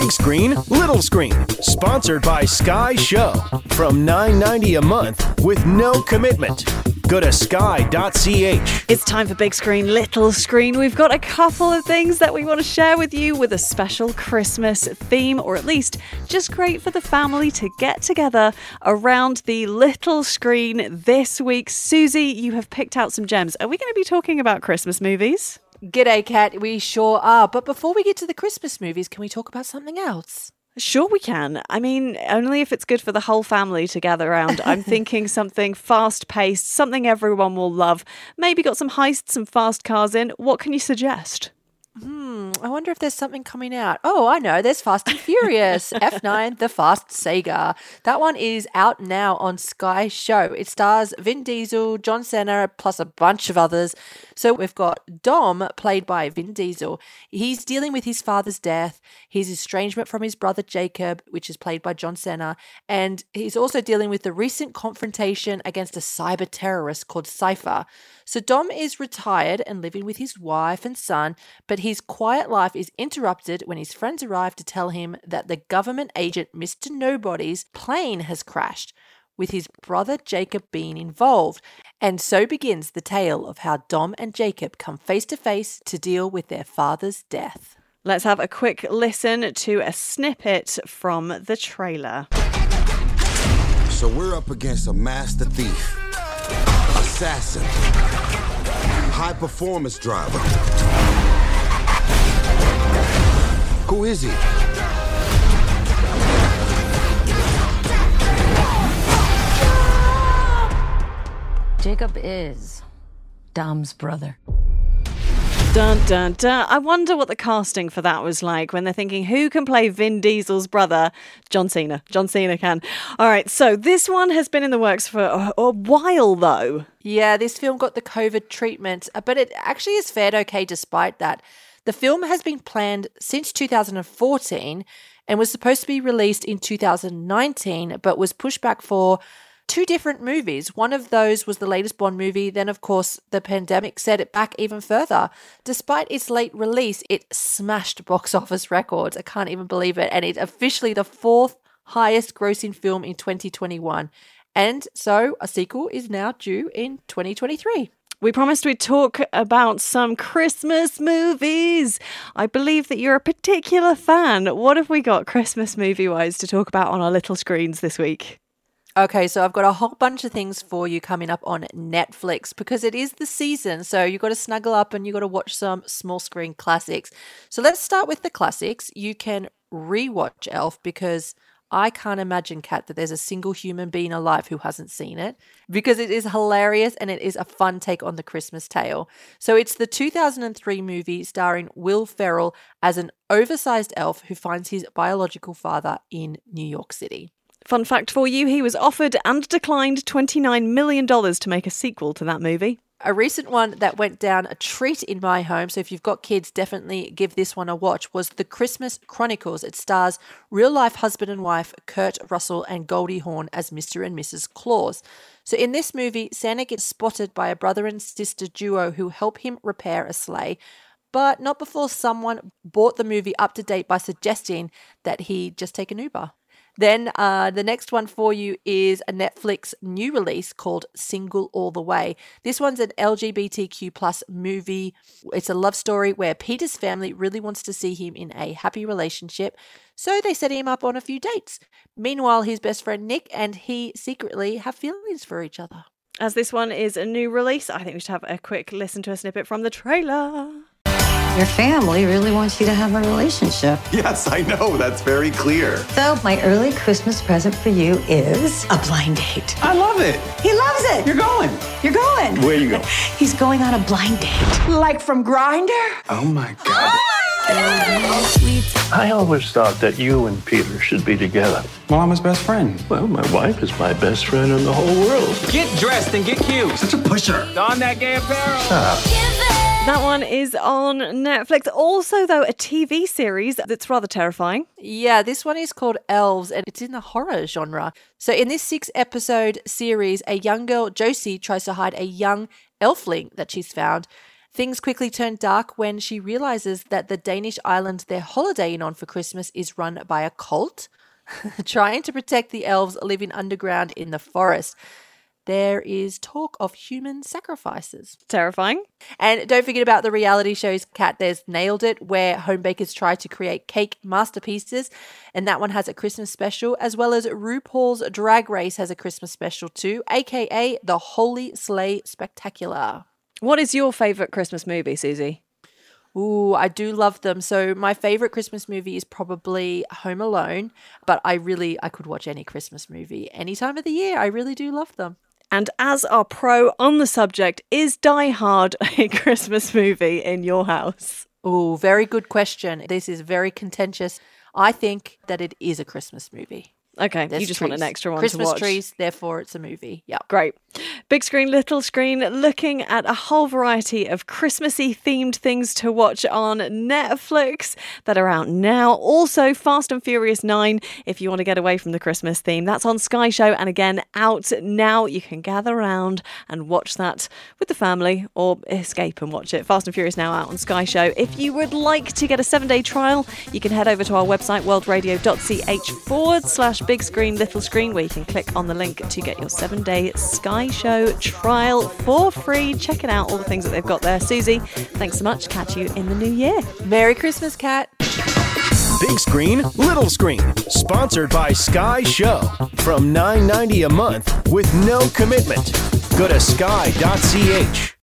Big Screen, Little Screen, sponsored by Sky Show. From $9.90 a month with no commitment. Go to sky.ch. It's time for Big Screen, Little Screen. We've got a couple of things that we want to share with you with a special Christmas theme, or at least just great for the family to get together around the little screen this week. Susie, you have picked out some gems. Are we going to be talking about Christmas movies? G'day, Kat. We sure are. But before we get to the Christmas movies, can we talk about something else? Sure we can. I mean, only if it's good for the whole family to gather around. I'm thinking something fast-paced, something everyone will love. Maybe got some heists and fast cars in. What can you suggest? I wonder if there's something coming out. Oh, I know. There's Fast and Furious. F9, The Fast Saga. That one is out now on Sky Show. It stars Vin Diesel, John Cena, plus a bunch of others. So we've got Dom, played by Vin Diesel. He's dealing with his father's death, his estrangement from his brother Jacob, which is played by John Cena, and he's also dealing with the recent confrontation against a cyber terrorist called Cypher. So Dom is retired and living with his wife and son, but his quiet life is interrupted when his friends arrive to tell him that the government agent Mr. Nobody's plane has crashed, with his brother Jacob being involved. And so begins the tale of how Dom and Jacob come face to face to deal with their father's death. Let's have a quick listen to a snippet from the trailer. So we're up against a master thief, assassin, high-performance driver. Who is he? Jacob is Dom's brother. Dun, dun, dun. I wonder what the casting for that was like when they're thinking, who can play Vin Diesel's brother? John Cena. John Cena can. All right, so this one has been in the works for a while, though. Yeah, this film got the COVID treatment, but it actually has fared okay despite that. The film has been planned since 2014 and was supposed to be released in 2019, but was pushed back for two different movies. One of those was the latest Bond movie. Then, of course, the pandemic set it back even further. Despite its late release, it smashed box office records. I can't even believe it. And it's officially the fourth highest grossing film in 2021. And so a sequel is now due in 2023. We promised we'd talk about some Christmas movies. I believe that you're a particular fan. What have we got Christmas movie-wise to talk about on our little screens this week? Okay, so I've got a whole bunch of things for you coming up on Netflix because it is the season. So you've got to snuggle up and you've got to watch some small screen classics. So let's start with the classics. You can rewatch Elf because I can't imagine, Kat, that there's a single human being alive who hasn't seen it because it is hilarious and it is a fun take on the Christmas tale. So it's the 2003 movie starring Will Ferrell as an oversized elf who finds his biological father in New York City. Fun fact for you, he was offered and declined $29 million to make a sequel to that movie. A recent one that went down a treat in my home, so if you've got kids, definitely give this one a watch, was The Christmas Chronicles. It stars real-life husband and wife Kurt Russell and Goldie Hawn as Mr. and Mrs. Claus. So in this movie, Santa gets spotted by a brother and sister duo who help him repair a sleigh, but not before someone brought the movie up to date by suggesting that he just take an Uber. Then the next one for you is a Netflix new release called Single All the Way. This one's an LGBTQ plus movie. It's a love story where Peter's family really wants to see him in a happy relationship, so they set him up on a few dates. Meanwhile, his best friend Nick and he secretly have feelings for each other. As this one is a new release, I think we should have a quick listen to a snippet from the trailer. Your family really wants you to have a relationship. Yes, I know. That's very clear. So my early Christmas present for you is a blind date. I love it. He loves it. You're going. You're going. Where you go? He's going on a blind date. Like from Grindr? Oh, my God. I always thought that you and Peter should be together. Well, I'm his best friend. Well, my wife is my best friend in the whole world. Get dressed and get cute. Such a pusher. Don that gay apparel. That one is on Netflix. Also, though, a TV series that's rather terrifying. Yeah, this one is called Elves and it's in the horror genre. So in this 6-episode series, a young girl, Josie, tries to hide a young elfling that she's found. Things quickly turn dark when she realizes that the Danish island they're holidaying on for Christmas is run by a cult trying to protect the elves living underground in the forest. There is talk of human sacrifices. Terrifying. And don't forget about the reality shows, Kat. There's Nailed It, where home bakers try to create cake masterpieces. And that one has a Christmas special, as well as RuPaul's Drag Race has a Christmas special too, aka the Holy Sleigh Spectacular. What is your favourite Christmas movie, Susie? Ooh, I do love them. So my favorite Christmas movie is probably Home Alone, but I could watch any Christmas movie any time of the year. I really do love them. And as our pro on the subject, is Die Hard a Christmas movie in your house? Ooh, very good question. This is very contentious. I think that it is a Christmas movie. Okay, There's you just trees. want an extra one Christmas to watch. trees, therefore it's a movie. Yeah. Great. Big screen, little screen, looking at a whole variety of Christmassy themed things to watch on Netflix that are out now. Also, Fast and Furious 9, if you want to get away from the Christmas theme. That's on Sky Show, and again, out now. You can gather around and watch that with the family or escape and watch it. Fast and Furious now out on Sky Show. If you would like to get a 7-day trial, you can head over to our website, worldradio.ch/big screen, little screen, where you can click on the link to get your 7-day Sky Show trial for free. Check it out, all the things that they've got there. Susie, thanks so much. Catch you in the new year. Merry Christmas, Kat. Big Screen, Little Screen, sponsored by Sky Show. From $9.90 a month with no commitment. Go to sky.ch.